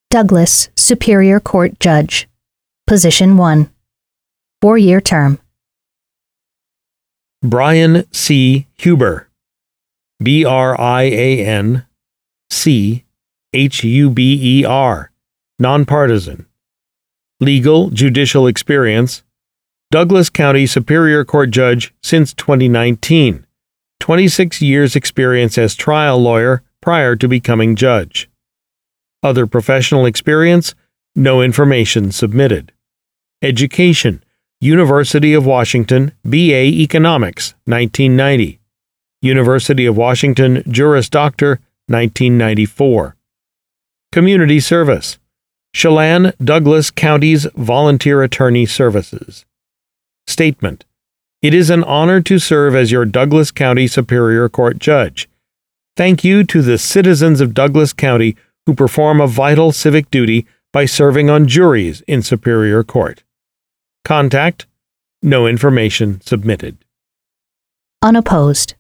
Douglas, Superior Court Judge. Position 1. 4-year term. Brian C. Huber. Brian C. Huber. Nonpartisan. Legal, judicial experience. Douglas County Superior Court Judge since 2019. 26 years experience as trial lawyer prior to becoming judge. Other professional experience, no information submitted. Education, University of Washington, B.A. Economics, 1990. University of Washington Juris Doctor, 1994. Community service, Chelan Douglas County's Volunteer Attorney Services. Statement: It is an honor to serve as your Douglas County Superior Court Judge. Thank you to the citizens of Douglas County who perform a vital civic duty by serving on juries in Superior Court. Contact: no information submitted. Unopposed.